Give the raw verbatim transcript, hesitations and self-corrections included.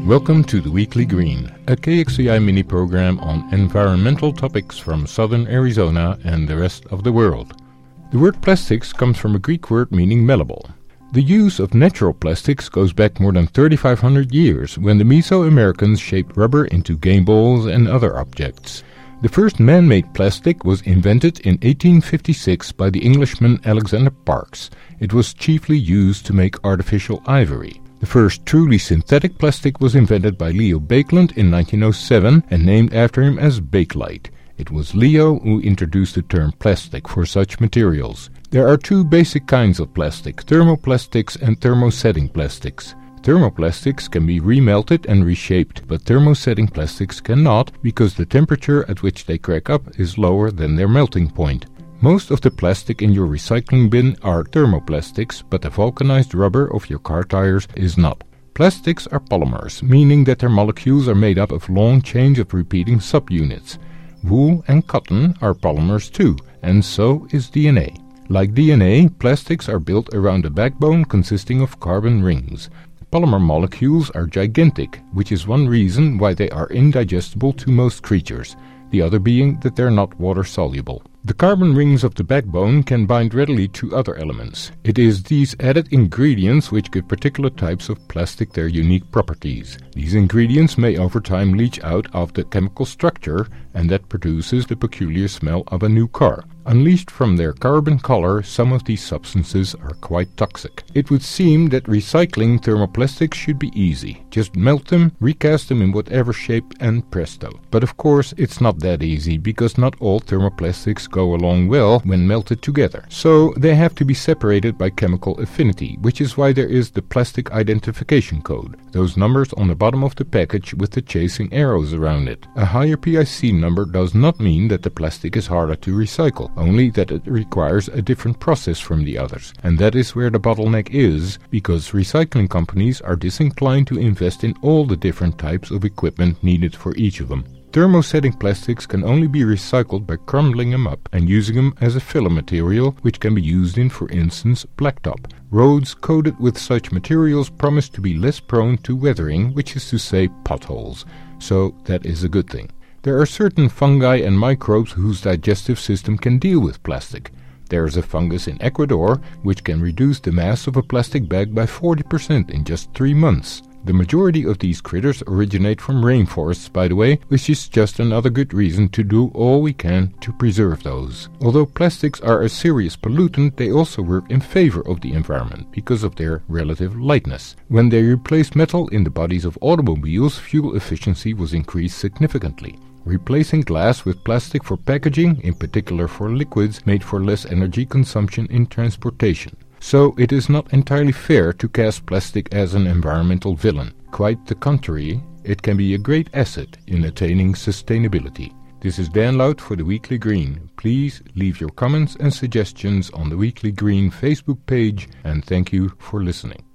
Welcome to the Weekly Green, a K X C I mini-program on environmental topics from southern Arizona and the rest of the world. The word plastics comes from a Greek word meaning malleable. The use of natural plastics goes back more than thirty-five hundred years, when the Mesoamericans shaped rubber into game balls and other objects. The first man-made plastic was invented in eighteen fifty-six by the Englishman Alexander Parkes. It was chiefly used to make artificial ivory. The first truly synthetic plastic was invented by Leo Baekeland in nineteen oh seven and named after him as Bakelite. It was Leo who introduced the term plastic for such materials. There are two basic kinds of plastic, thermoplastics and thermosetting plastics. Thermoplastics can be remelted and reshaped, but thermosetting plastics cannot because the temperature at which they crack up is lower than their melting point. Most of the plastic in your recycling bin are thermoplastics, but the vulcanized rubber of your car tires is not. Plastics are polymers, meaning that their molecules are made up of long chains of repeating subunits. Wool and cotton are polymers too, and so is D N A. Like D N A, plastics are built around a backbone consisting of carbon rings. Polymer molecules are gigantic, which is one reason why they are indigestible to most creatures, the other being that they are not water-soluble. The carbon rings of the backbone can bind readily to other elements. It is these added ingredients which give particular types of plastic their unique properties. These ingredients may over time leach out of the chemical structure, and that produces the peculiar smell of a new car. Unleashed from their carbon color, some of these substances are quite toxic. It would seem that recycling thermoplastics should be easy. Just melt them, recast them in whatever shape, and presto. But of course it's not that easy, because not all thermoplastics go along well when melted together. So they have to be separated by chemical affinity, which is why there is the plastic identification code, those numbers on the bottom of the package with the chasing arrows around it. A higher P I C number does not mean that the plastic is harder to recycle, only that it requires a different process from the others. And that is where the bottleneck is, because recycling companies are disinclined to invest in all the different types of equipment needed for each of them. Thermosetting plastics can only be recycled by crumbling them up and using them as a filler material, which can be used in, for instance, blacktop. Roads coated with such materials promise to be less prone to weathering, which is to say potholes. So that is a good thing. There are certain fungi and microbes whose digestive system can deal with plastic. There is a fungus in Ecuador which can reduce the mass of a plastic bag by forty percent in just three months. The majority of these critters originate from rainforests, by the way, which is just another good reason to do all we can to preserve those. Although plastics are a serious pollutant, they also work in favor of the environment because of their relative lightness. When they replaced metal in the bodies of automobiles, fuel efficiency was increased significantly. Replacing glass with plastic for packaging, in particular for liquids, made for less energy consumption in transportation. So it is not entirely fair to cast plastic as an environmental villain. Quite the contrary, it can be a great asset in attaining sustainability. This is Dan Lout for the Weekly Green. Please leave your comments and suggestions on the Weekly Green Facebook page, and thank you for listening.